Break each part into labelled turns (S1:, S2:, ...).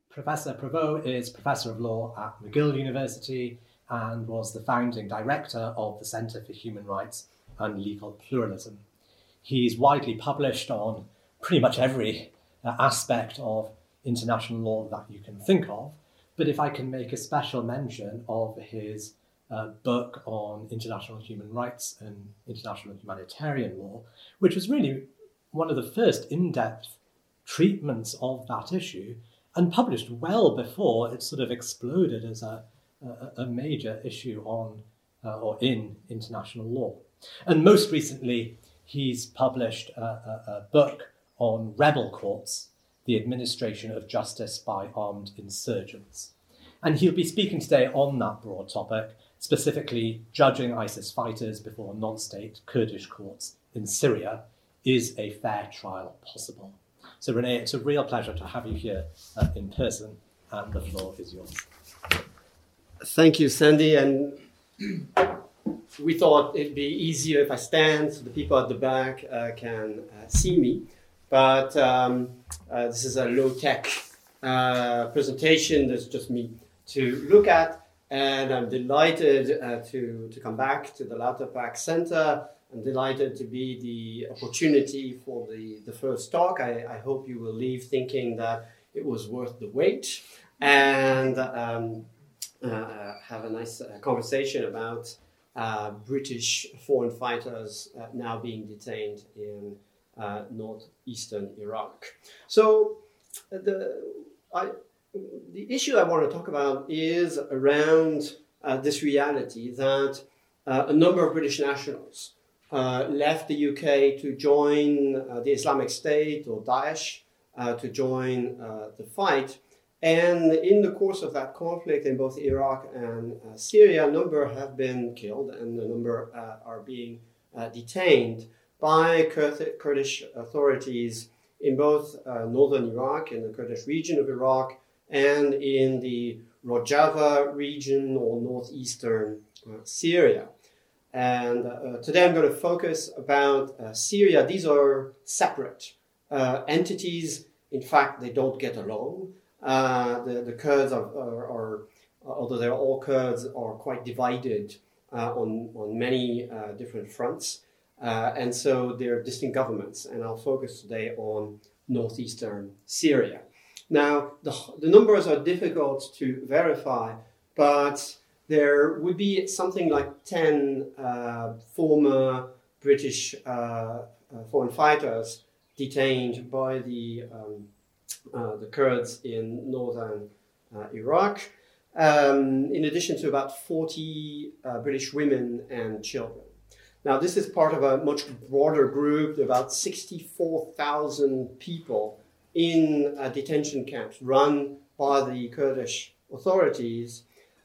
S1: Professor Prevost is Professor of Law at McGill University and was the founding director of the Centre for Human Rights and Legal Pluralism. He's widely published on pretty much every aspect of international law that you can think of, but if I can make a special mention of his book on international human rights and international humanitarian law, which was really one of the first in-depth treatments of that issue and published well before it sort of exploded as a major issue on or in international law. And most recently, he's published a book on rebel courts, the administration of justice by armed insurgents. And he'll be speaking today on that broad topic, specifically judging ISIS fighters before non-state Kurdish courts in Syria. Is a fair trial possible? So René, it's a real pleasure to have you here in person, and the floor is yours.
S2: Thank you, Sandy. And we thought it'd be easier if I stand so the people at the back can see me. But this is a low-tech presentation. There's just me to look at. And I'm delighted to come back to the Lauterpacht Center. I'm delighted to be the opportunity for the first talk. I hope you will leave thinking that it was worth the wait and have a nice conversation about British foreign fighters now being detained in northeastern Iraq. So the issue I want to talk about is around this reality that a number of British nationals left the UK to join the Islamic State or Daesh, to join the fight. And in the course of that conflict in both Iraq and Syria, a number have been killed and a number are being detained by Kurdish authorities in both northern Iraq, in the Kurdish region of Iraq, and in the Rojava region or northeastern Syria. And today I'm going to focus about Syria. These are separate entities. In fact, they don't get along. The Kurds are, although they're all Kurds, are quite divided on many different fronts. And so they're distinct governments. And I'll focus today on northeastern Syria. Now, the numbers are difficult to verify, but there would be something like 10 former British foreign fighters detained by the Kurds in northern Iraq, in addition to about 40 British women and children. Now, this is part of a much broader group, about 64,000 people in detention camps run by the Kurdish authorities,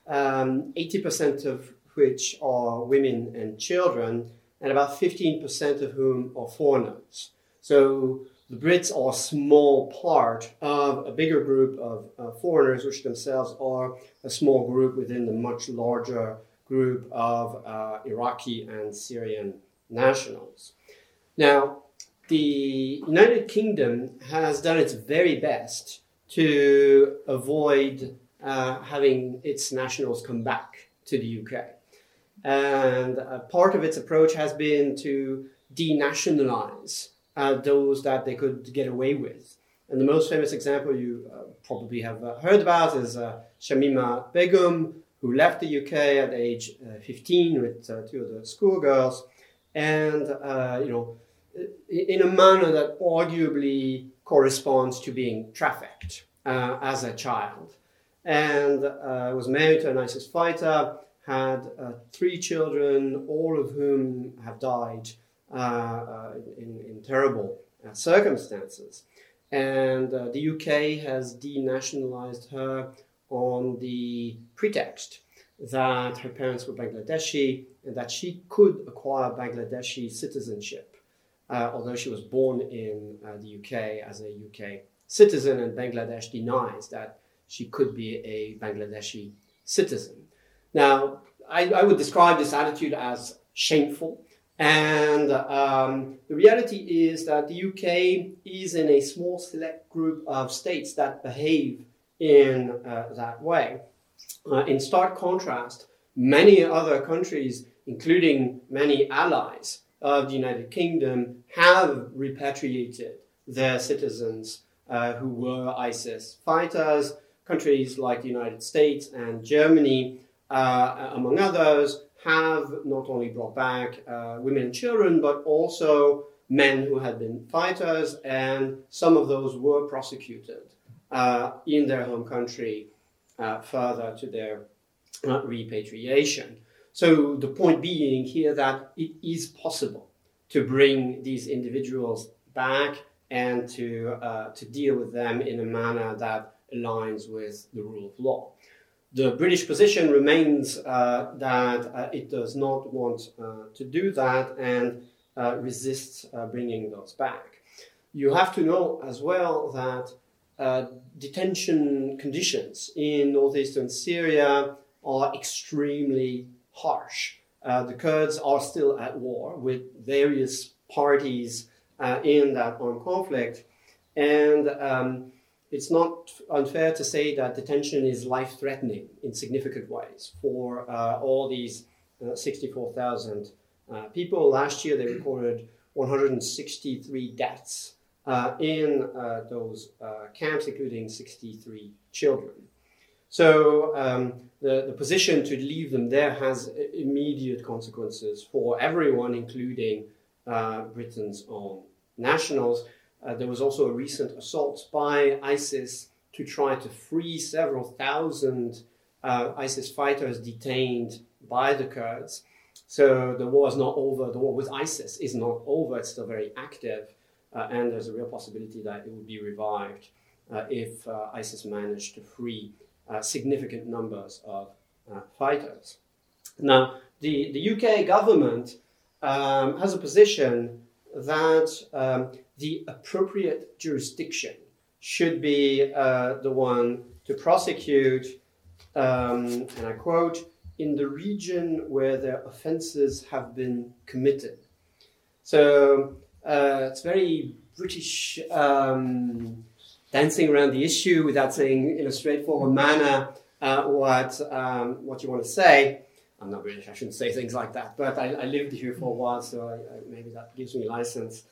S2: 80% of which are women and children, and about 15% of whom are foreigners. So the Brits are a small part of a bigger group of foreigners, which themselves are a small group within the much larger group of Iraqi and Syrian nationals. Now, the United Kingdom has done its very best to avoid having its nationals come back to the UK. And part of its approach has been to denationalize those that they could get away with. And the most famous example you probably have heard about is Shamima Begum, who left the UK at age 15 with two of the schoolgirls, and in a manner that arguably corresponds to being trafficked as a child. And was married to an ISIS fighter, had 3 children, all of whom have died in terrible circumstances. And the UK has denationalized her on the pretext that her parents were Bangladeshi and that she could acquire Bangladeshi citizenship, although she was born in the UK as a UK citizen, and Bangladesh denies that she could be a Bangladeshi citizen. Now, I would describe this attitude as shameful. And the reality is that the UK is in a small select group of states that behave in that way. In stark contrast, many other countries, including many allies of the United Kingdom, have repatriated their citizens who were ISIS fighters. Countries like the United States and Germany, among others, have not only brought back women and children, but also men who had been fighters, and some of those were prosecuted in their home country further to their repatriation. So the point being here that it is possible to bring these individuals back and to deal with them in a manner that aligns with the rule of law. The British position remains that it does not want to do that and resists bringing those back. You have to know as well that detention conditions in northeastern Syria are extremely harsh. The Kurds are still at war with various parties in that armed conflict, and it's not unfair to say that detention is life-threatening in significant ways for all these 64,000 people. Last year, they recorded 163 deaths in those camps, including 63 children. So the position to leave them there has immediate consequences for everyone, including Britain's own nationals. There was also a recent assault by ISIS to try to free several thousand ISIS fighters detained by the Kurds. So the war is not over. The war with ISIS is not over. It's still very active. And there's a real possibility that it will be revived if ISIS managed to free significant numbers of fighters. Now, the UK government has a position that the appropriate jurisdiction should be the one to prosecute, and I quote, in the region where their offences have been committed. So it's very British dancing around the issue without saying in a straightforward manner what you want to say. I'm not British, I shouldn't say things like that, but I lived here for a while, so maybe that gives me license.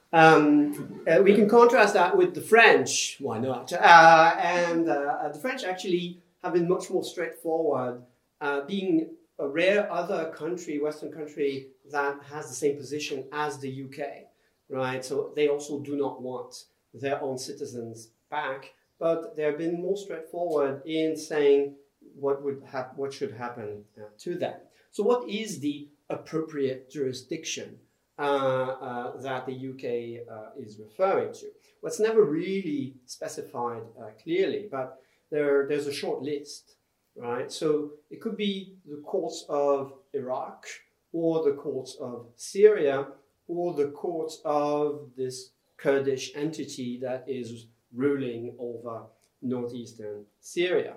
S2: We can contrast that with the French, why not? And the French actually have been much more straightforward, being a rare other country, Western country, that has the same position as the UK, right? So they also do not want their own citizens back, but they've been more straightforward in saying what should happen to them. So what is the appropriate jurisdiction that the UK is referring to? Well, it's never really specified clearly, but there's a short list, right? So it could be the courts of Iraq, or the courts of Syria, or the courts of this Kurdish entity that is ruling over northeastern Syria.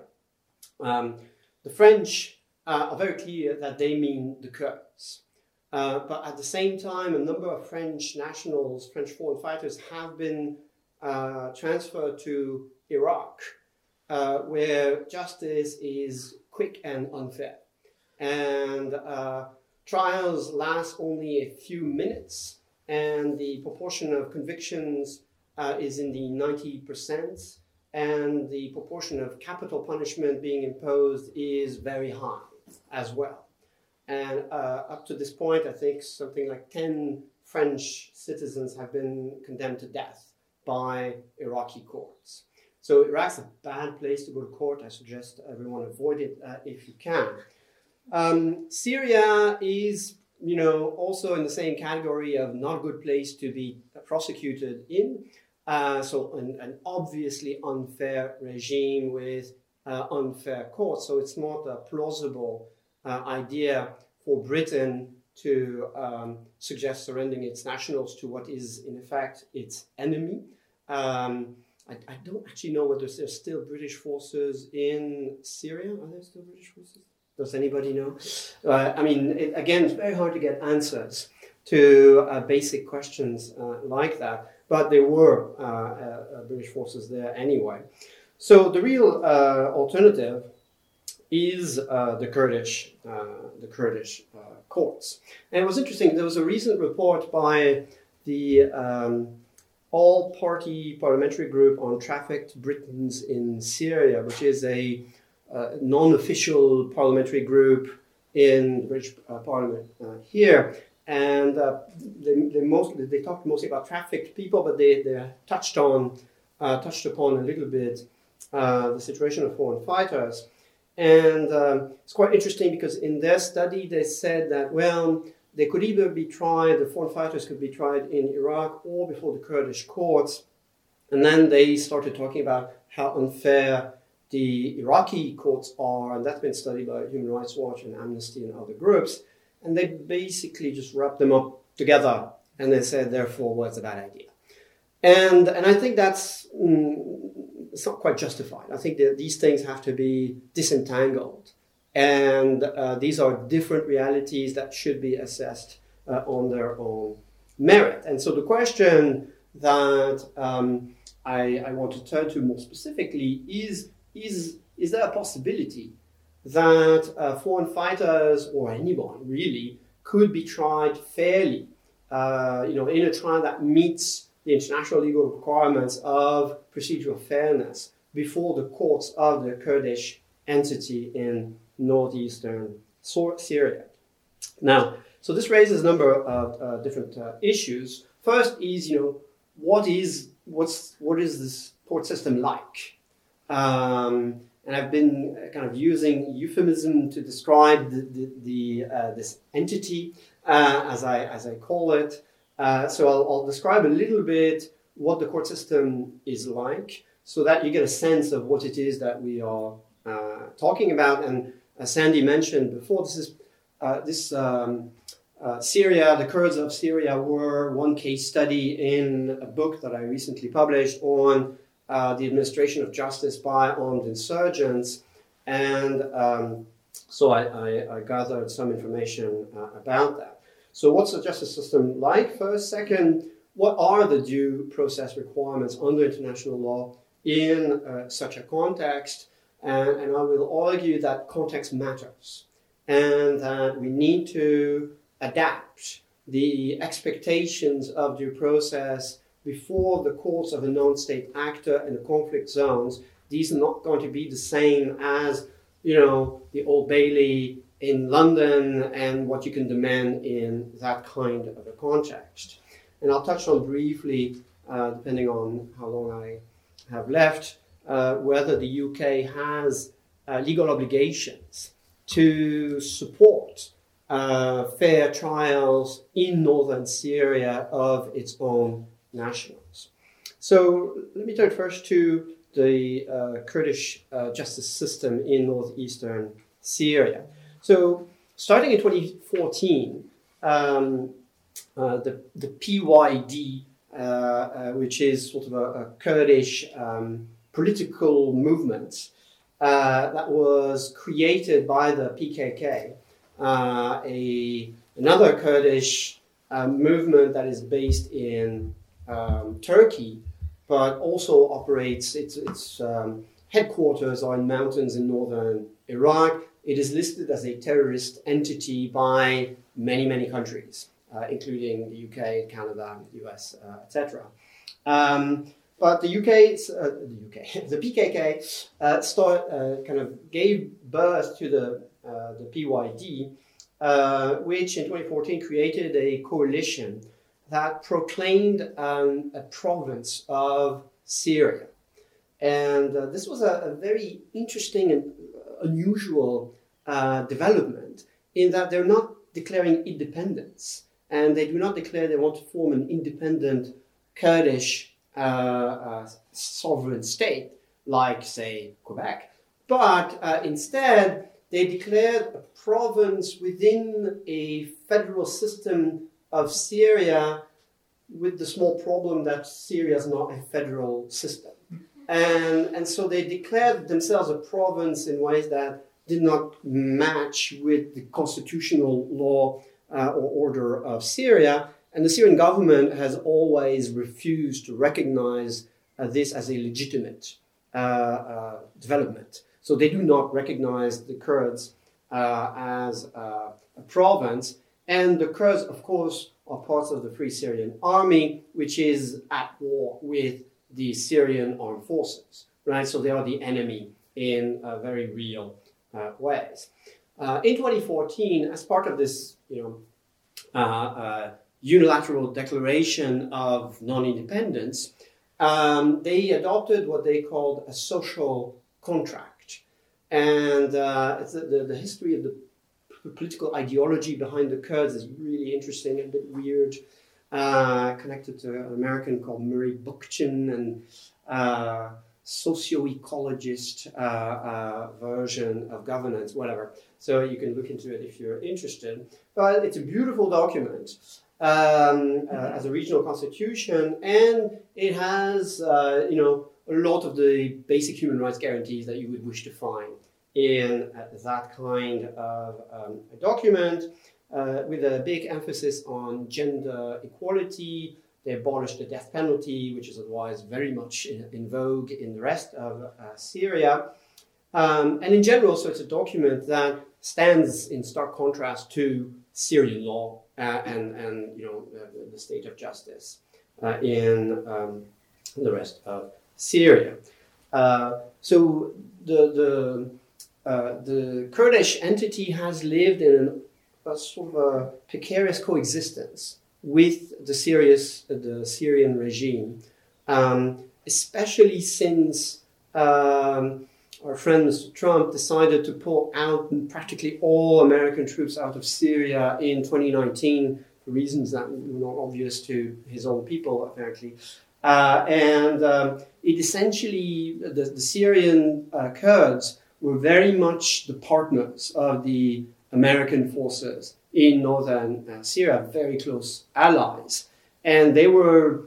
S2: The French are very clear that they mean the Kurds. But at the same time, a number of French nationals, French foreign fighters, have been transferred to Iraq, where justice is quick and unfair. And trials last only a few minutes, and the proportion of convictions is in the 90%, and the proportion of capital punishment being imposed is very high as well. And up to this point, I think something like 10 French citizens have been condemned to death by Iraqi courts. So Iraq's a bad place to go to court. I suggest everyone avoid it if you can. Syria is, also in the same category of not a good place to be prosecuted in. So an obviously unfair regime with unfair courts. So it's not a plausible idea for Britain to suggest surrendering its nationals to what is, in effect, its enemy. I don't actually know whether there's still British forces in Syria. Are there still British forces? Does anybody know? Again, it's very hard to get answers to basic questions like that, but there were British forces there anyway. So the real alternative is the Kurdish courts. And it was interesting. There was a recent report by the All-Party Parliamentary Group on Trafficked Britons in Syria, which is a non-official parliamentary group in the British Parliament here. And they talked mostly about trafficked people, but they touched upon a little bit the situation of foreign fighters. And it's quite interesting because in their study they said that, well, they could either be tried, the foreign fighters could be tried in Iraq or before the Kurdish courts. And then they started talking about how unfair the Iraqi courts are, and that's been studied by Human Rights Watch and Amnesty and other groups. And they basically just wrapped them up together, and they said, therefore, well, it's a bad idea. And I think that's it's not quite justified. I think that these things have to be disentangled. And these are different realities that should be assessed on their own merit. And so the question that I want to turn to more specifically is there a possibility that foreign fighters or anyone really could be tried fairly, in a trial that meets the international legal requirements of procedural fairness before the courts of the Kurdish entity in northeastern Syria. Now, so this raises a number of different issues. First is, what is this court system like? And I've been kind of using euphemism to describe this entity, as I call it. So I'll describe a little bit what the court system is like, so that you get a sense of what it is that we are talking about. And as Sandy mentioned before, Syria, the Kurds of Syria were one case study in a book that I recently published on the administration of justice by armed insurgents. And so I gathered some information about that. So what's the justice system like? First. Second, what are the due process requirements under international law in such a context? And I will argue that context matters, and that we need to adapt the expectations of due process before the courts of a non-state actor in the conflict zones. These are not going to be the same as, the Old Bailey in London and what you can demand in that kind of a context. And I'll touch on briefly, depending on how long I have left, whether the UK has legal obligations to support fair trials in northern Syria of its own nationals. So let me turn first to the Kurdish justice system in northeastern Syria. So starting in 2014, the PYD, which is sort of a Kurdish political movement that was created by the PKK, another Kurdish movement that is based in Turkey, but also operates, its headquarters are in mountains in northern Iraq. It is listed as a terrorist entity by many, many countries, including the UK, Canada, US, etc. But the PKK kind of gave birth to the PYD, which in 2014 created a coalition that proclaimed a province of Syria. And this was a very interesting and unusual development, in that they're not declaring independence, and they do not declare they want to form an independent Kurdish sovereign state, like, say, Quebec, but instead they declared a province within a federal system of Syria, with the small problem that Syria is not a federal system. And so they declared themselves a province in ways that did not match with the constitutional law or order of Syria. And the Syrian government has always refused to recognize this as a legitimate development. So they do not recognize the Kurds as a province. And the Kurds, of course, are parts of the Free Syrian Army, which is at war with the Syrian armed forces, right? So they are the enemy in very real ways. In 2014, as part of this, unilateral declaration of non-independence, they adopted what they called a social contract. And it's the history of the political ideology behind the Kurds is really interesting and a bit weird, connected to an American called Murray Bookchin and socio-ecologist version of governance, whatever. So you can look into it if you're interested. But it's a beautiful document as a regional constitution, and it has, a lot of the basic human rights guarantees that you would wish to find in that kind of a document, with a big emphasis on gender equality. They abolished the death penalty, which is otherwise very much in vogue in the rest of Syria. And in general, so it's a document that stands in stark contrast to Syrian law and the state of justice in the rest of Syria. So the Kurdish entity has lived in a sort of a precarious coexistence with the Syrian regime, especially since our friend Mr. Trump decided to pull out practically all American troops out of Syria in 2019 for reasons that were not obvious to his own people, apparently. It essentially, the Syrian Kurds were very much the partners of the American forces in northern Syria, very close allies. And they were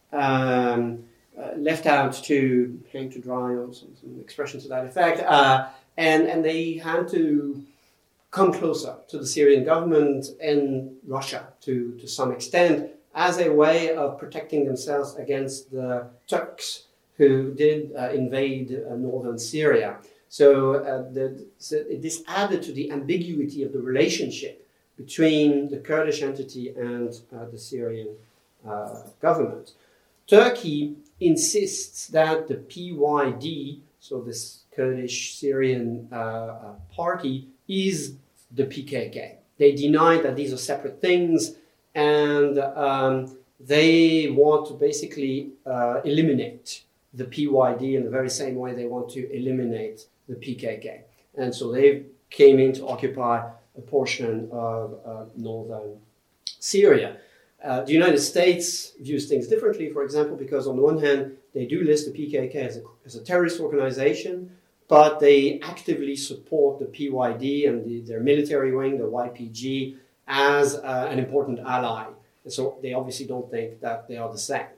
S2: left out to hang to dry, or some expression to that effect. And they had to come closer to the Syrian government and Russia to some extent as a way of protecting themselves against the Turks who did invade northern Syria. So this added to the ambiguity of the relationship between the Kurdish entity and the Syrian government. Turkey insists that the PYD, so this Kurdish Syrian party, is the PKK. They deny that these are separate things, and they want to basically eliminate the PYD in the very same way they want to eliminate the PKK. And so they came in to occupy a portion of northern Syria. The United States views things differently, for example, because on the one hand, they do list the PKK as a terrorist organization, but they actively support the PYD and their military wing, the YPG, as an important ally. And so they obviously don't think that they are the same.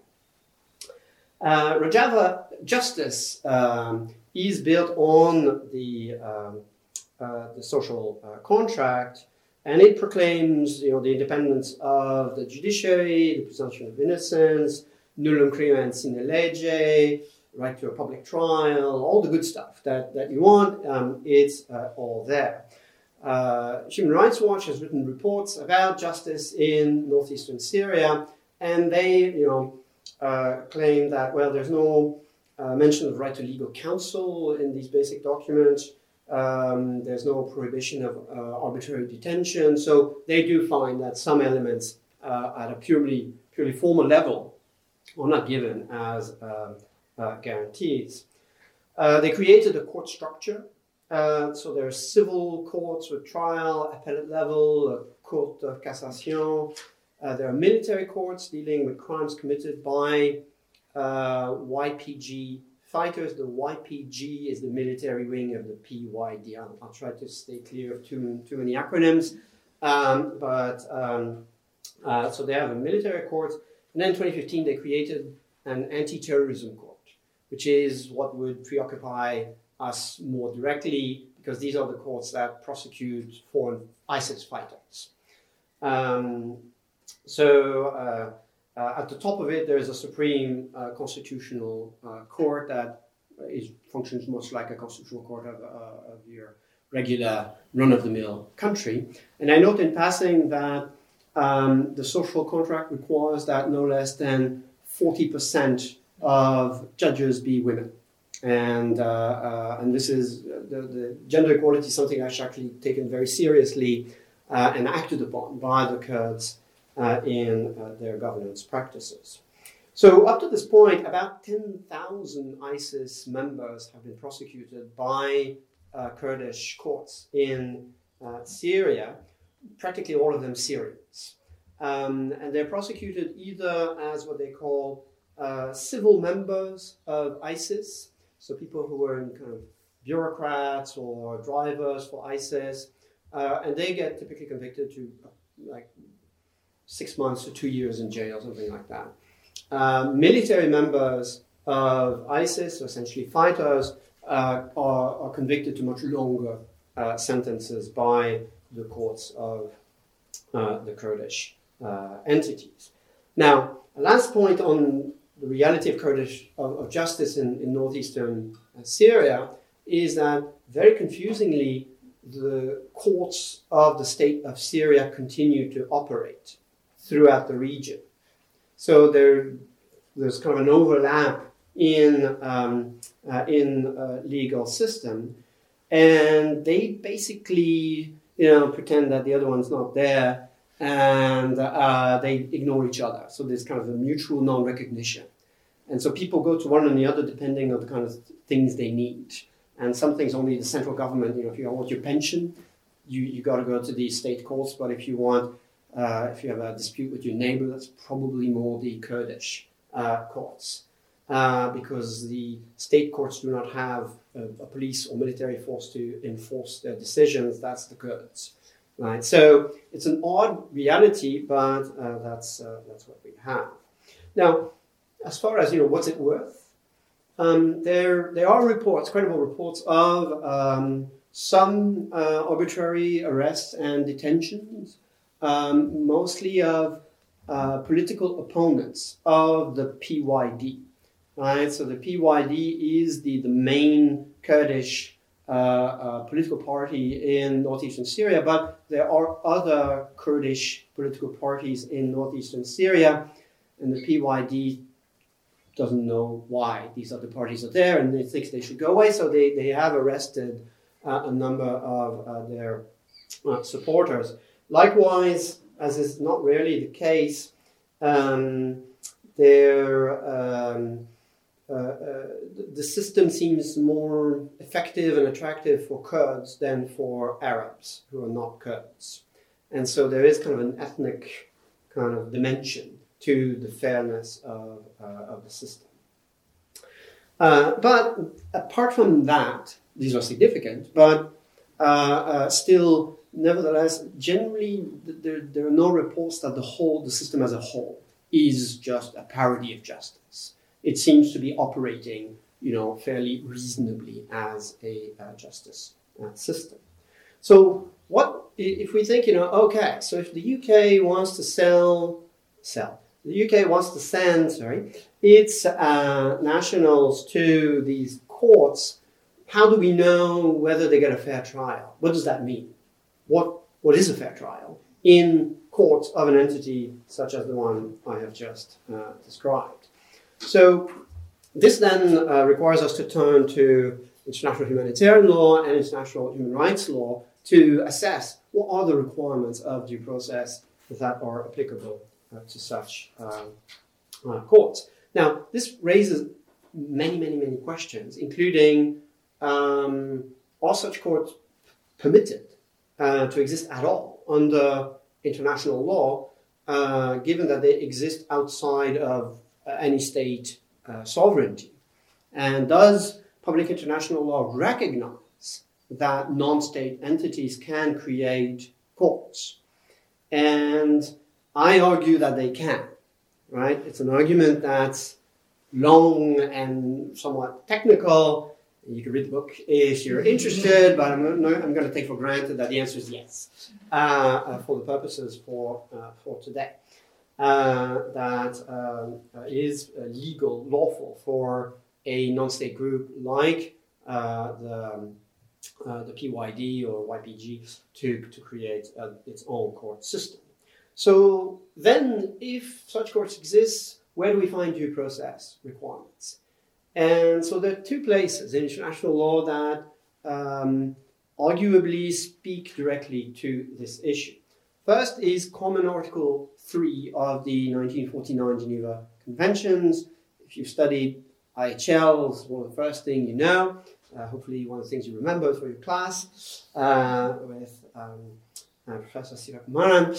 S2: Rojava justice is built on the social contract, and it proclaims, the independence of the judiciary, the presumption of innocence, nullum crimen sine lege, right to a public trial, all the good stuff that you want. It's all there. Human Rights Watch has written reports about justice in northeastern Syria, and they, claim that, well, there's no mention of right to legal counsel in these basic documents. There's no prohibition of arbitrary detention. So they do find that some elements at a purely formal level are not given as guarantees. They created a court structure. So there are civil courts with trial, appellate level, a court of cassation. There are military courts dealing with crimes committed by YPG fighters. The YPG is the military wing of the PYD. I'll try to stay clear of too many acronyms. So they have a military court. And then in 2015, they created an anti-terrorism court, which is what would preoccupy us more directly, because these are the courts that prosecute foreign ISIS fighters. At the top of it, there is a Supreme Constitutional Court that it functions much like a constitutional court of your regular run-of-the-mill country. And I note in passing that the social contract requires that no less than 40% of judges be women. And this is the gender equality is something that's actually taken very seriously and acted upon by the Kurds in their governance practices. So up to this point, about 10,000 ISIS members have been prosecuted by Kurdish courts in Syria, practically all of them Syrians. And they're prosecuted either as what they call civil members of ISIS, so people who were in kind of bureaucrats or drivers for ISIS, and they get typically convicted to like 6 months to 2 years in jail, something like that. Military members of ISIS, so essentially fighters, are convicted to much longer sentences by the courts of the Kurdish entities. Now, last point on the reality of Kurdish of justice in northeastern Syria is that very confusingly the courts of the state of Syria continue to operate throughout the region. So there's kind of an overlap in legal system, and they basically pretend that the other one's not there, and they ignore each other. So there's kind of a mutual non-recognition. And so people go to one and the other depending on the kind of things they need. And some things only the central government, if you want your pension, you got to go to the state courts. But if you have a dispute with your neighbor, that's probably more the Kurdish courts. Because the state courts do not have a police or military force to enforce their decisions. That's the Kurds. Right, so it's an odd reality, but that's what we have. Now, as far as what's it worth, there are reports, credible reports of some arbitrary arrests and detentions, mostly of political opponents of the PYD. Right, so the PYD is the main Kurdish political party in northeastern Syria, but there are other Kurdish political parties in northeastern Syria, and the PYD doesn't know why these other parties are there, and they think they should go away, so they have arrested a number of their supporters. Likewise, as is not rarely the case, the system seems more effective and attractive for Kurds than for Arabs who are not Kurds. And so there is kind of an ethnic kind of dimension to the fairness of the system. But apart from that, these are significant, but still, nevertheless, generally there are no reports that the system as a whole is just a parody of justice. It seems to be operating, fairly reasonably as a justice system. So what if we think, okay, so if the UK wants to the UK wants to send, its nationals to these courts, how do we know whether they get a fair trial? What does that mean? What is a fair trial in courts of an entity such as the one I have just described? So this then requires us to turn to international humanitarian law and international human rights law to assess what are the requirements of due process that are applicable to such courts. Now, this raises many questions, including are such courts permitted to exist at all under international law, given that they exist outside of any state sovereignty? And does public international law recognize that non-state entities can create courts? And I argue that they can, right? It's an argument that's long and somewhat technical. You can read the book if you're interested, but I'm going to take for granted that the answer is yes for the purposes for today. That is legal, lawful for a non-state group like the PYD or YPG to create its own court system. So then, if such courts exist, where do we find due process requirements? And so there are two places in international law that arguably speak directly to this issue. First is Common Article 3 of the 1949 Geneva Conventions. If you've studied IHL, it's one of the first things you know. Hopefully one of the things you remember for your class with Professor Sivakumaran.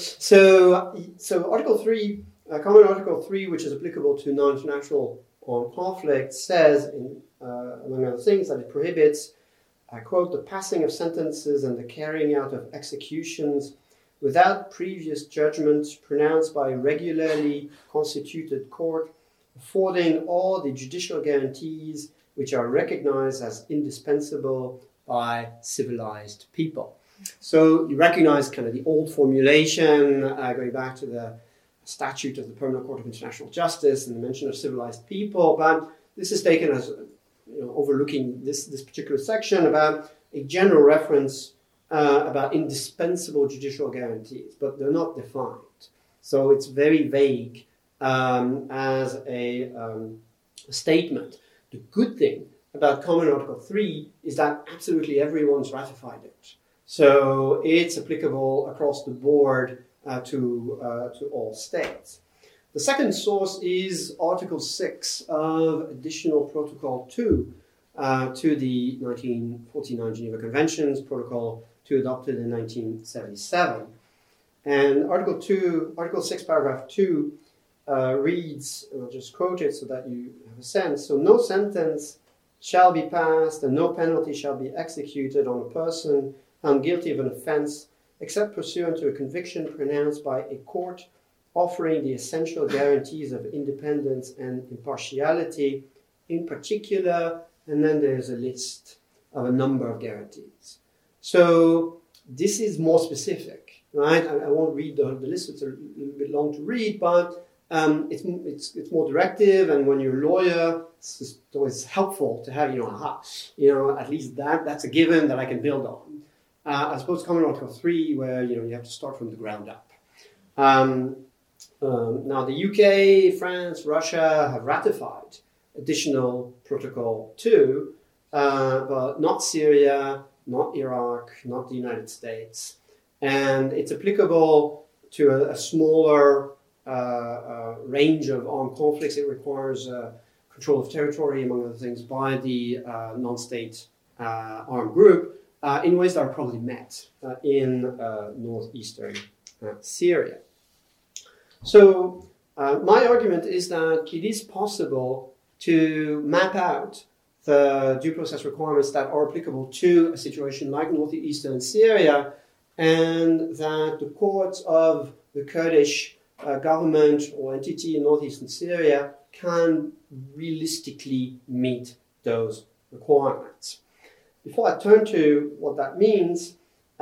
S2: So Article 3, Common Article 3, which is applicable to non-international armed conflict, says, among other things, that it prohibits, I quote, the passing of sentences and the carrying out of executions without previous judgment pronounced by a regularly constituted court, affording all the judicial guarantees which are recognized as indispensable by civilized people. So you recognize kind of the old formulation going back to the statute of the Permanent Court of International Justice and the mention of civilized people, but this is taken as overlooking this particular section about a general reference about indispensable judicial guarantees, but they're not defined. So it's very vague as a statement. The good thing about Common Article 3 is that absolutely everyone's ratified it. So it's applicable across the board to all states. The second source is Article 6 of Additional Protocol 2 to the 1949 Geneva Conventions, Protocol 2 adopted in 1977. And Article 6, paragraph 2 reads, and I'll just quote it so that you have a sense. So no sentence shall be passed and no penalty shall be executed on a person found guilty of an offense except pursuant to a conviction pronounced by a court offering the essential guarantees of independence and impartiality in particular, and then there's a list of a number of guarantees. So this is more specific, right? I won't read the list, it's a little bit long to read, but it's more directive, and when you're a lawyer, it's always helpful to have, at least that's a given that I can build on. As opposed to Common Article 3, where, you have to start from the ground up. Now, the UK, France, Russia have ratified Additional Protocol 2, but not Syria, not Iraq, not the United States. And it's applicable to a smaller range of armed conflicts. It requires control of territory, among other things, by the non-state armed group in ways that are probably met in northeastern Syria. So my argument is that it is possible to map out the due process requirements that are applicable to a situation like northeastern Syria, and that the courts of the Kurdish government or entity in northeastern Syria can realistically meet those requirements. Before I turn to what that means,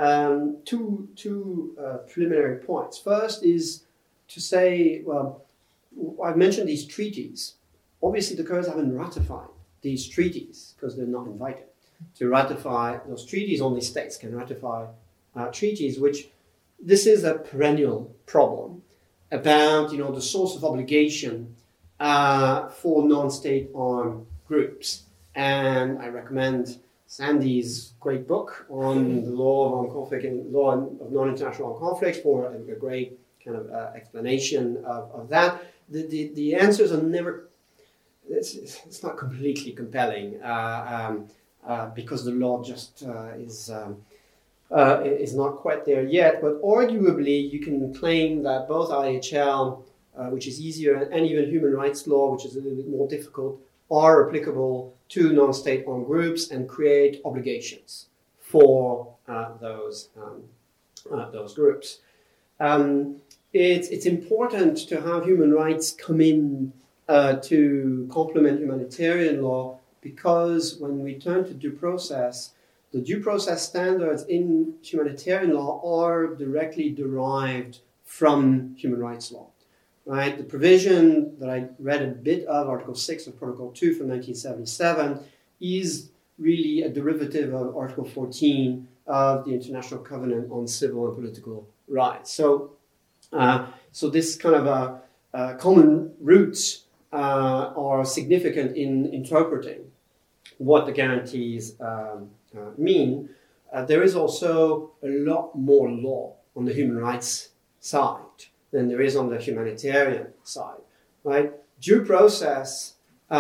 S2: two preliminary points. First is to say, well, I've mentioned these treaties. Obviously, the Kurds haven't ratified these treaties because they're not invited to ratify those treaties. Only states can ratify treaties, which this is a perennial problem about, the source of obligation for non-state armed groups. And I recommend Sandy's great book on the law of armed conflict and law of non-international armed conflict for a great kind of explanation of that. The answers are never, it's not completely compelling because the law just is not quite there yet. But arguably, you can claim that both IHL, which is easier, and even human rights law, which is a little bit more difficult, are applicable to non-state armed groups and create obligations for those groups. It's important to have human rights come in to complement humanitarian law, because when we turn to due process, the due process standards in humanitarian law are directly derived from human rights law. right? The provision that I read a bit of, Article 6 of Protocol 2 from 1977, is really a derivative of Article 14 of the International Covenant on Civil and Political Rights. So this kind of common roots are significant in interpreting what the guarantees mean. There is also a lot more law on the human rights side than there is on the humanitarian side, right? Due process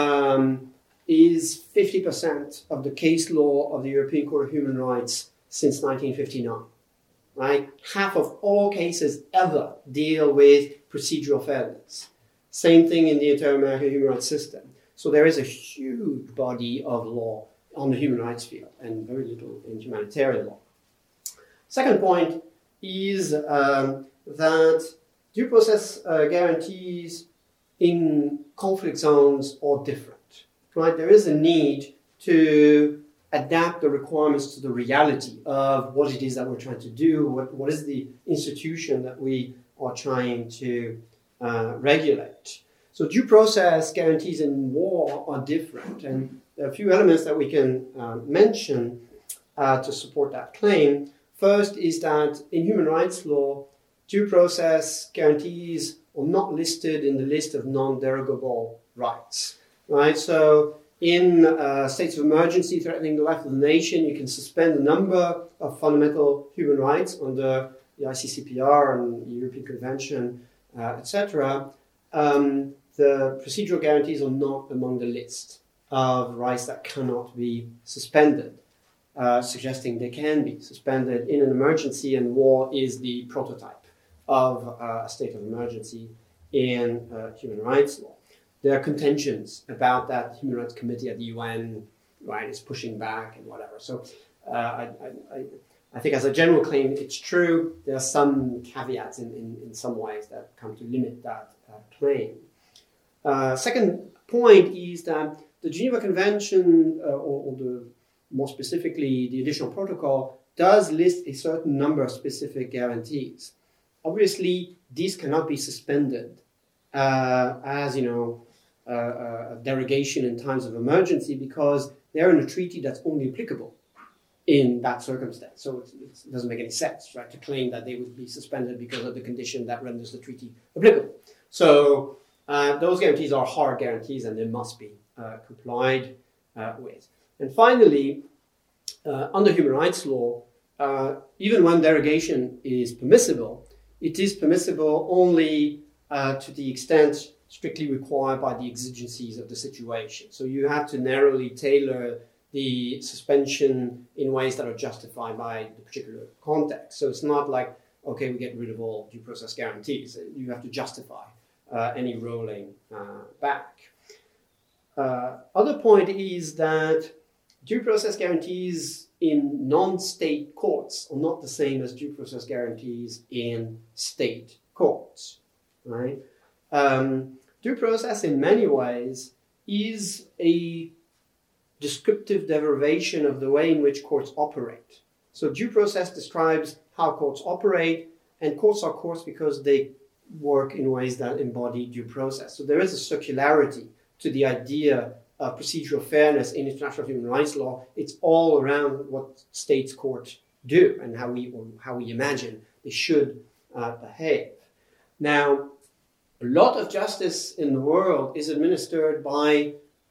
S2: is 50% of the case law of the European Court of Human Rights since 1959, right? Half of all cases ever deal with procedural fairness. Same thing in the Inter-American human rights system. So there is a huge body of law on the human rights field and very little in humanitarian law. Second point is that due process guarantees in conflict zones are different, right? There is a need to adapt the requirements to the reality of what it is that we're trying to do, what is the institution that we are trying to regulate. So due process guarantees in war are different, and there are a few elements that we can mention to support that claim. First is that in human rights law, due process guarantees are not listed in the list of non-derogable rights, right? So in states of emergency threatening the life of the nation, you can suspend a number of fundamental human rights under the ICCPR and the European Convention, etc. The procedural guarantees are not among the list of rights that cannot be suspended, suggesting they can be suspended in an emergency, and war is the prototype of a state of emergency in human rights law. There are contentions about that. The Human Rights Committee at the UN, right, is pushing back and whatever. So I think as a general claim, it's true. There are some caveats in some ways that come to limit that claim. Second point is that the Geneva Convention, or more specifically the additional protocol, does list a certain number of specific guarantees. Obviously, these cannot be suspended as, a derogation in times of emergency, because they're in a treaty that's only applicable in that circumstance. So it doesn't make any sense, right, to claim that they would be suspended because of the condition that renders the treaty applicable. So those guarantees are hard guarantees, and they must be complied with. And finally, under human rights law, even when derogation is permissible, it is permissible only to the extent strictly required by the exigencies of the situation. So you have to narrowly tailor the suspension in ways that are justified by the particular context. So it's not like, okay, we get rid of all due process guarantees. You have to justify any rolling back. Other point is that due process guarantees in non-state courts are not the same as due process guarantees in state courts, right? Due process in many ways is a descriptive derivation of the way in which courts operate. So due process describes how courts operate, and courts are courts because they work in ways that embody due process. So there is a circularity to the idea of procedural fairness in international human rights law. It's all around what states courts do and how we imagine they should behave. Now, a lot of justice in the world is administered by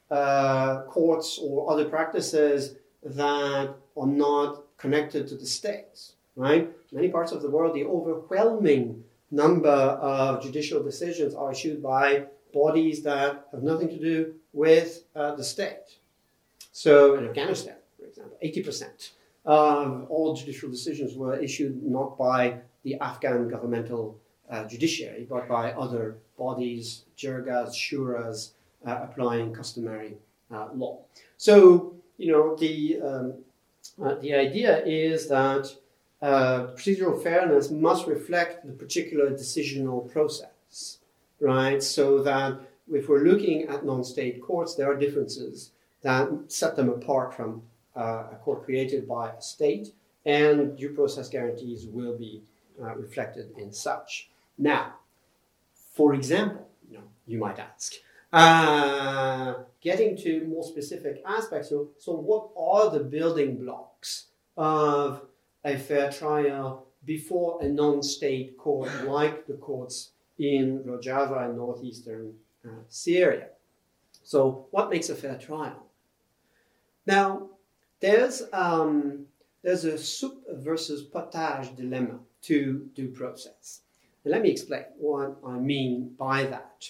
S2: courts or other practices that are not connected to the states, right? In many parts of the world, the overwhelming number of judicial decisions are issued by bodies that have nothing to do with the state. So in Afghanistan, for example, 80% of all judicial decisions were issued not by the Afghan governmental judiciary, but by other bodies, jirgas, shuras, applying customary law. So, the idea is that procedural fairness must reflect the particular decisional process, right? So that if we're looking at non-state courts, there are differences that set them apart from a court created by a state, and due process guarantees will be reflected in such. Now, For example, you might ask. Getting to more specific aspects, so what are the building blocks of a fair trial before a non-state court like the courts in Rojava and northeastern Syria? So what makes a fair trial? Now, there's a soup versus potage dilemma to due process. And let me explain what I mean by that.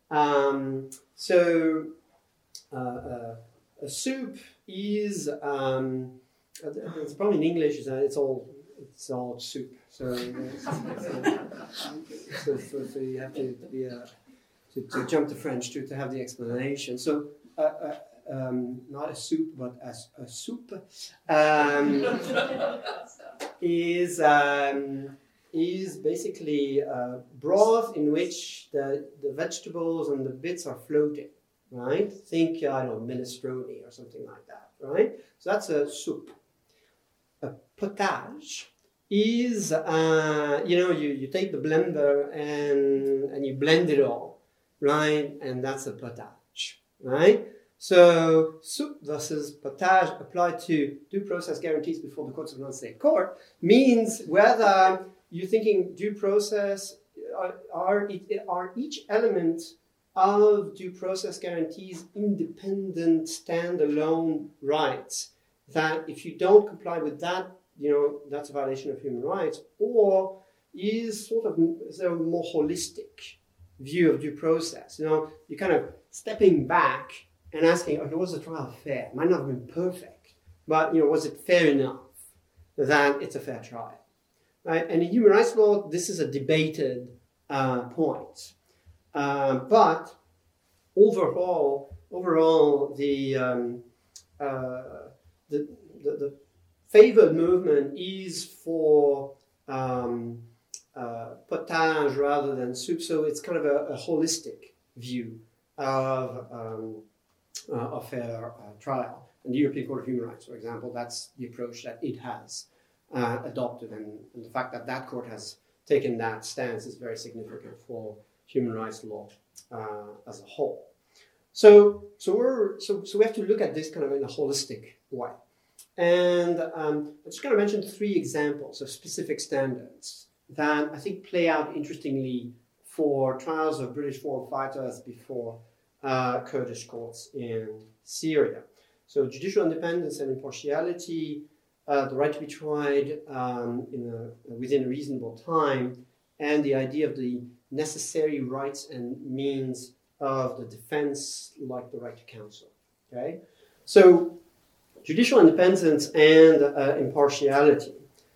S2: A soup is, it's probably in English, it's all soup. So you have to be to jump to French to have the explanation. So not a soup, but a soup is basically broth in which the vegetables and the bits are floating, right? Think, minestrone or something like that, right? So that's a soup. A potage is, you take the blender and you blend it all, right? And that's a potage, right? So soup versus potage applied to due process guarantees before the courts of non-state court means whether you're thinking due process are each element of due process guarantees independent, standalone rights, that if you don't comply with that, that's a violation of human rights, or is there a more holistic view of due process? You're kind of stepping back and asking, okay, was the trial fair? It might not have been perfect, but was it fair enough that it's a fair trial? Right? And in human rights law, this is a debated point. But overall, the favored movement is for potage rather than soup. So it's kind of a holistic view of a fair trial. And the European Court of Human Rights, for example, that's the approach that it has adopted, and the fact that that court has taken that stance is very significant for human rights law as a whole. So we have to look at this kind of in a holistic way. And I'm just going to mention 3 examples of specific standards that I think play out interestingly for trials of British foreign fighters before Kurdish courts in Syria. So judicial independence and impartiality, the right to be tried within a reasonable time, and the idea of the necessary rights and means of the defense, like the right to counsel. Okay, so judicial independence and impartiality.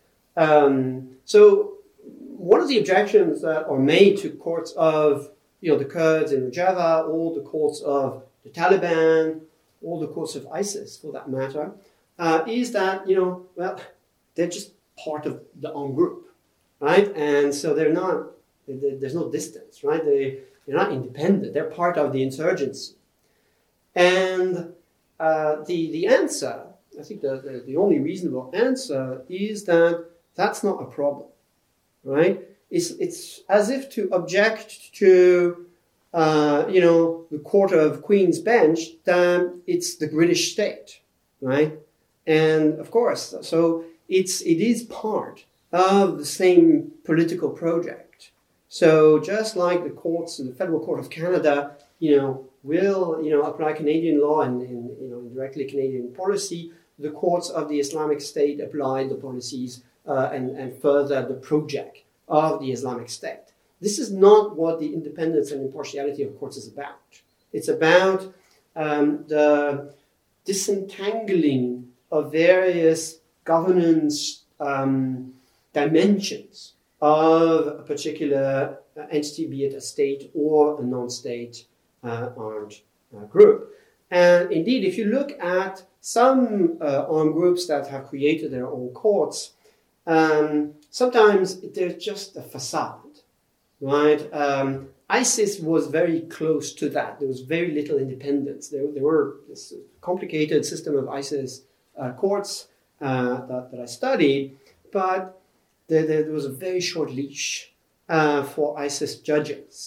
S2: So one of the objections that are made to courts of the Kurds in Rojava, or the courts of the Taliban, or the courts of ISIS for that matter, is that they're just part of the armed group, right? And so they're not. There's no distance, right? They're not independent. They're part of the insurgency. And the answer, I think the only reasonable answer is that that's not a problem, right? It's as if to object to the Court of Queen's Bench that it's the British state, right? And of course, so it is part of the same political project. So just like the courts, the Federal Court of Canada, will apply Canadian law and indirectly Canadian policy, the courts of the Islamic State apply the policies and further the project of the Islamic State. This is not what the independence and impartiality of courts is about. It's about the disentangling of various governance dimensions of a particular entity, be it a state or a non-state armed group. And indeed, if you look at some armed groups that have created their own courts, sometimes they're just a facade, right? ISIS was very close to that. There was very little independence. There were this complicated system of ISIS courts that I studied, but there was a very short leash for ISIS judges.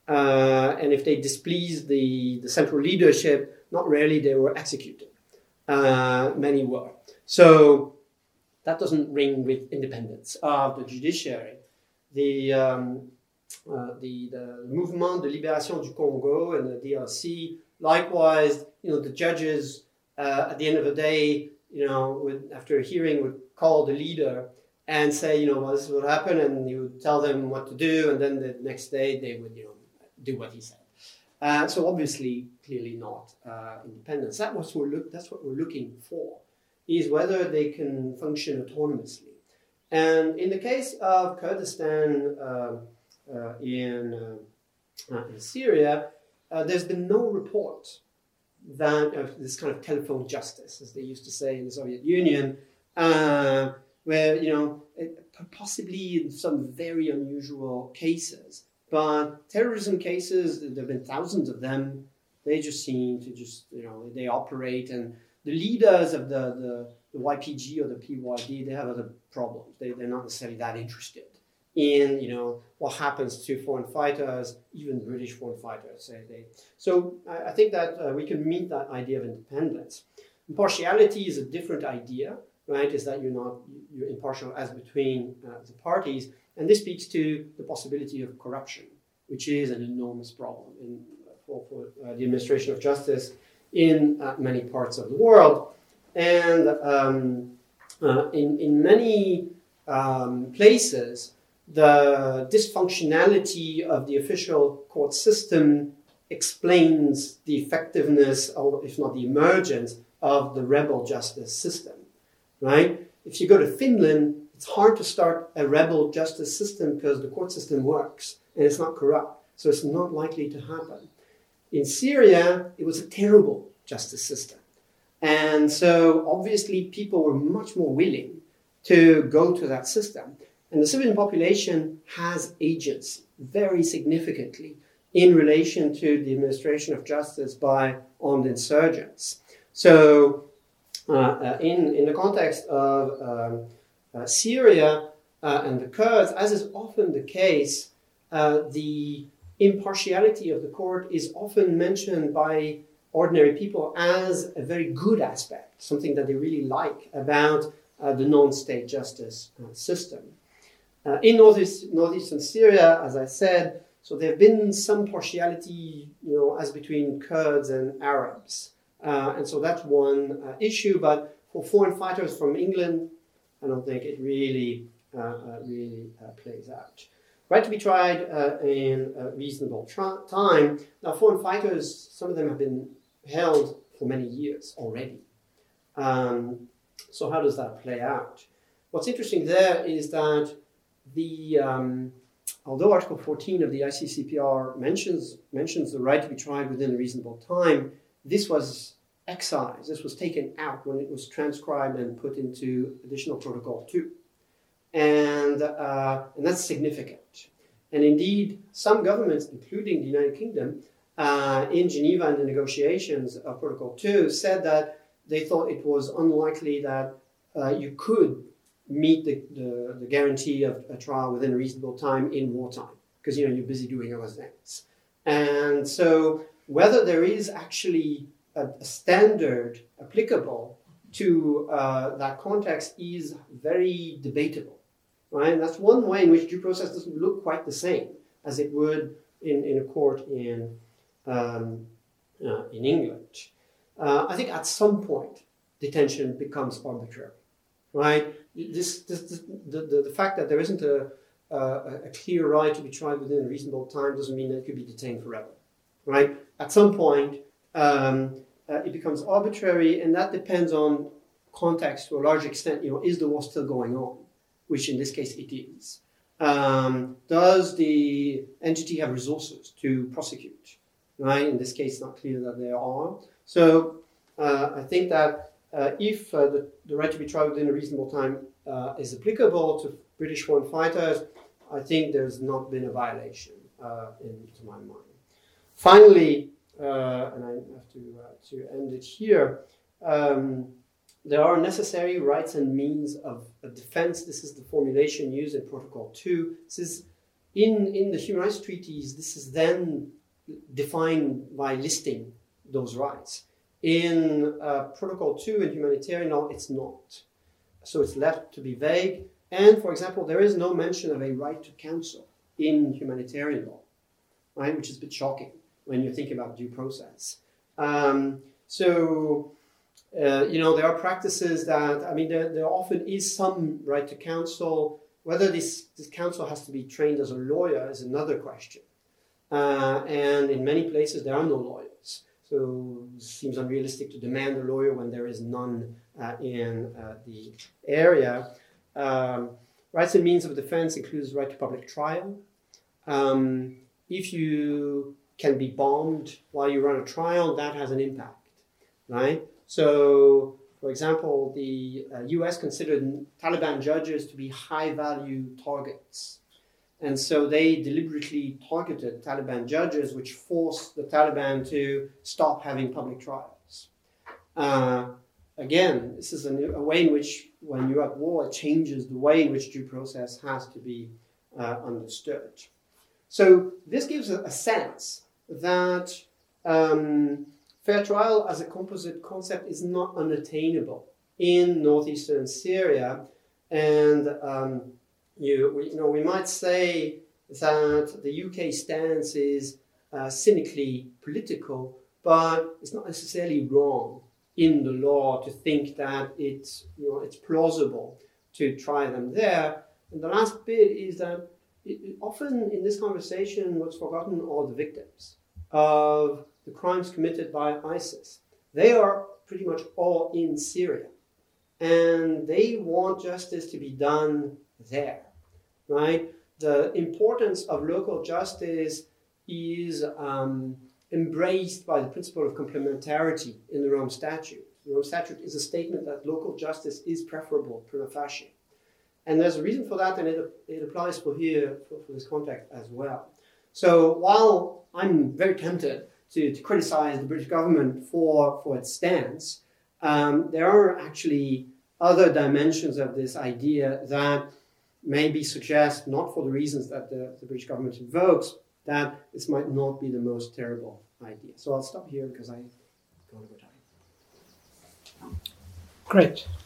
S2: and if they displeased the central leadership, not rarely they were executed. Many were. So that doesn't ring with independence of the judiciary. The Mouvement de Libération du Congo and the DRC, likewise, the judges at the end of the day, after a hearing, would call the leader and say, well, this is what happened, and he would tell them what to do, and then the next day they would, do what he said. So obviously, clearly not independence. That's what we're looking for, is whether they can function autonomously. And in the case of Kurdistan in Syria, there's been no report that of this kind of telephone justice, as they used to say in the Soviet Union, where, possibly in some very unusual cases, but terrorism cases, there have been thousands of them. They just seem to they operate, and the leaders of the YPG or the PYD, they have other problems. They're not necessarily that interested in, what happens to foreign fighters, even British foreign fighters. So I think that we can meet that idea of independence. Impartiality is a different idea, right? Is that you're impartial as between the parties, and this speaks to the possibility of corruption, which is an enormous problem for the administration of justice in many parts of the world. And in many places, the dysfunctionality of the official court system explains the effectiveness, or if not the emergence, of the rebel justice system, right? If you go to Finland, it's hard to start a rebel justice system because the court system works and it's not corrupt, so it's not likely to happen. In Syria, it was a terrible justice system. And so obviously people were much more willing to go to that system. And the civilian population has agency very significantly in relation to the administration of justice by armed insurgents. So in the context of Syria and the Kurds, as is often the case, the impartiality of the court is often mentioned by ordinary people as a very good aspect, something that they really like about the non-state justice system. In northeastern Syria, as I said, so there have been some partiality, as between Kurds and Arabs. And so that's one issue, but for foreign fighters from England, I don't think it really plays out. Right to be tried in a reasonable time. Now, foreign fighters, some of them have been held for many years already. So how does that play out? What's interesting there is that although Article 14 of the ICCPR mentions the right to be tried within a reasonable time, this was excised. This was taken out when it was transcribed and put into Additional Protocol 2. And that's significant. And indeed, some governments, including the United Kingdom, in Geneva in the negotiations of Protocol 2, said that they thought it was unlikely that you could meet the guarantee of a trial within a reasonable time in wartime, because you're busy doing other things. And so whether there is actually a standard applicable to that context is very debatable. Right? And that's one way in which due process doesn't look quite the same as it would in a court in England. I think at some point detention becomes arbitrary, right? The fact that there isn't a clear right to be tried within a reasonable time doesn't mean that it could be detained forever, right? At some point it becomes arbitrary, and that depends on context to a large extent. Is the war still going on? Which in this case it is. Does the entity have resources to prosecute? Right? In this case, it's not clear that there are. So I think that if the right to be tried within a reasonable time is applicable to British foreign fighters, I think there's not been a violation, to my mind. Finally, and I have to end it here, there are necessary rights and means of defense. This is the formulation used in Protocol 2. This is in the human rights treaties, this is then defined by listing those rights. In Protocol 2 in humanitarian law, it's not. So it's left to be vague. And, for example, there is no mention of a right to counsel in humanitarian law, right? Which is a bit shocking when you think about due process. There are practices that, there often is some right to counsel. Whether this counsel has to be trained as a lawyer is another question. And in many places, there are no lawyers. So it seems unrealistic to demand a lawyer when there is none in the area. Rights and means of defense includes right to public trial. If you can be bombed while you run a trial, that has an impact, right? So, for example, the US considered Taliban judges to be high-value targets. And so they deliberately targeted Taliban judges, which forced the Taliban to stop having public trials. Again, this is a way in which, when you're at war, it changes the way in which due process has to be understood. So this gives a sense that fair trial as a composite concept is not unattainable in northeastern Syria. And we might say that the UK stance is cynically political, but it's not necessarily wrong in the law to think that it's plausible to try them there. And the last bit is that often in this conversation, what's forgotten are the victims of the crimes committed by ISIS. They are pretty much all in Syria, and they want justice to be done there, right? The importance of local justice is embraced by the principle of complementarity in the Rome Statute. The Rome Statute is a statement that local justice is preferable prima facie. And there's a reason for that, and it applies for this context as well. So while I'm very tempted to criticize the British government for its stance, there are actually other dimensions of this idea that maybe suggest, not for the reasons that the British government invokes, that this might not be the most terrible idea. So I'll stop here because I've gone over time.
S1: Great.